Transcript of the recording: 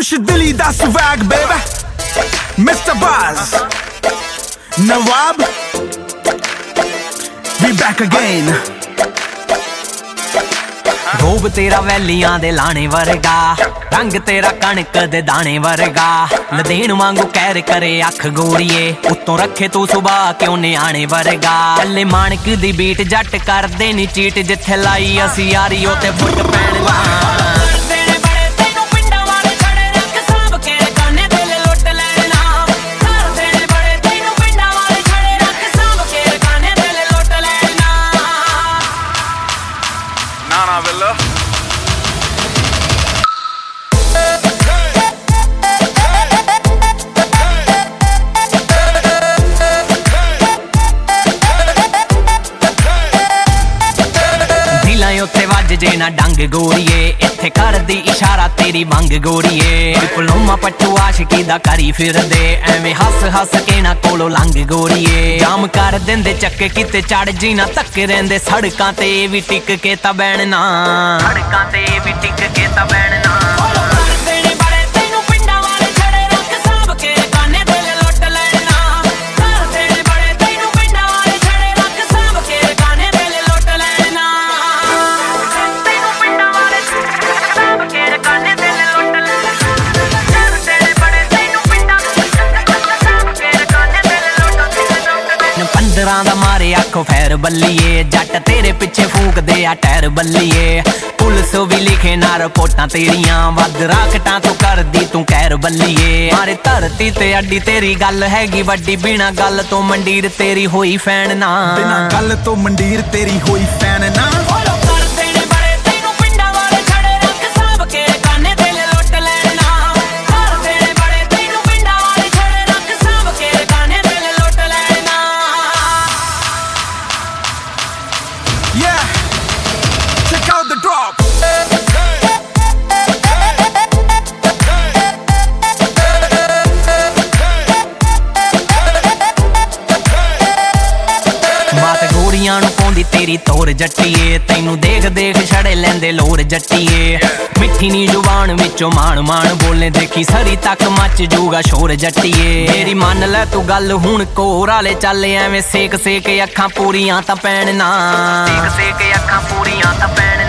खुश दिली दा swag baby Mr. Buzz Nawab We back again ਰੂਪ ਤੇਰਾ ਵੈਲੀਆਂ ਦੇ ਲਾਣੇ ਵਰਗਾ ਰੰਗ ਤੇਰਾ ਕਣਕ ਦੇ ਦਾਣੇ ਵਰਗਾ ਲਦੇਣ ਵਾਂਗੂ ਕਹਿਰ ਕਰੇ ਅੱਖ ਗੋਰੀਏ ਉੱਤੋਂ ਰੱਖੇ ਤੂੰ ਸੁਭਾਅ ਕਿਉਂ ਨਿਆਣੇ ਵਰਗਾ ਚੱਲੇ ਮਾਣਕ ਦੀ ਬੀਟ ਜੱਟ ਕਰਦੇ ਨੀ ਚੀਟ ਜਿੱਥੇ ਲਾਈ ਅਸੀਂ ਯਾਰੀ ਉਹ ਤੇ ਫੁੱਟ ਪੈਣ ਲਾ ਉੱਥੇ ਵੱਜ ਜੇ ਨਾ ਡੰਗ ਗੋਰੀਏ ਇੱਥੇ ਕਰਦੀ ਇਸ਼ਾਰਾ ਤੇਰੀ ਮੰਗ ਗੋਰੀਏ ਡਿਪਲੋਮਾ ਪੱਟੂ ਆਸ਼ਕੀ ਦਾ ਕਰੀ ਫਿਰਦੇ ਐਵੇਂ ਹੱਸ ਹੱਸ ਕੇ ਨਾ ਕੋਲੋਂ ਲੰਘ ਗੋਰੀਏ ਜਾਮ ਕਰ ਦਿੰਦੇ ਚੱਕੇ ਕਿਤੇ ਚੜ ਜੀ ਨਾ ਧੱਕ ਰਹਿੰਦੇ ਸੜਕਾਂ ਤੇ ਵੀ ਟਿਕ ਕੇ ਤਾਂ ਬਹਿਣਾ ਸੜਕਾਂ ਤੇ ਵੀ ਟਿਕ ਕੇ ਤਾਂ ਬਹਿਣਾ ਪੰਦਰਾਂ ਦਾ ਮਾਰੇ ਆਖੋ ਫੈਰ ਬੱਲੀਏ ਜੱਟ ਤੇਰੇ ਪਿੱਛੇ ਫੂਕਦੇ ਆ ਟੈਰ ਬੱਲੀਏ ਪੁਲਿਸ ਵੀ ਲਿਖੇ ਨਾ ਰਿਪੋਰਟਾਂ ਤੇਰੀਆਂ ਵੱਧ ਰਾਕਟਾਂ ਤੋਂ ਕਰਦੀ ਤੂੰ ਕਹਿਰ ਬੱਲੀਏ ਮਾਰੇ ਧਰਤੀ ਤੇ ਅੱਡੀ ਤੇਰੀ ਗੱਲ ਹੈਗੀ ਵੱਡੀ ਬਿਨਾ ਗੱਲ ਤੋਂ ਮੰਡੀਰ ਤੇਰੀ ਹੋਈ ਫੈਨ ਨਾ ਬਿਨਾ ਗੱਲ ਤੋਂ ਮੰਡੀਰ ਤੇਰੀ ਹੋਈ ਫੈਨ ਨਾ ਨੂੰ ਪਾਉਂਦੀ ਤੇਰੀ ਤੋਰ ਜੱਟੀਏ ਤੈਨੂੰ ਦੇਖ ਦੇਖ ਛੜੇ ਲੈਂਦੇ ਲੋਰ ਜੱਟੀਏ ਮਿੱਠੀ ਨੀ ਜ਼ੁਬਾਨ ਵਿੱਚੋਂ ਮਾਣ ਮਾਣ ਬੋਲੇ ਦੇਖੀ ਸਰੀ ਤੱਕ ਮੱਚ ਜੂਗਾ ਸ਼ੋਰ ਜੱਟੀਏ ਮੇਰੀ ਮੰਨ ਲੈ ਤੂੰ ਗੱਲ ਹੁਣ ਕੋਰ ਵਾਲੇ ਚੱਲ ਐਵੇਂ ਸੇਕ ਸੇਕ ਅੱਖਾਂ ਪੂਰੀਆਂ ਤਾਂ ਪੈਣ ਨਾ ਸੇਕ ਸੇਕ ਅੱਖਾਂ ਪੂਰੀਆਂ ਤਾਂ ਪੈਣ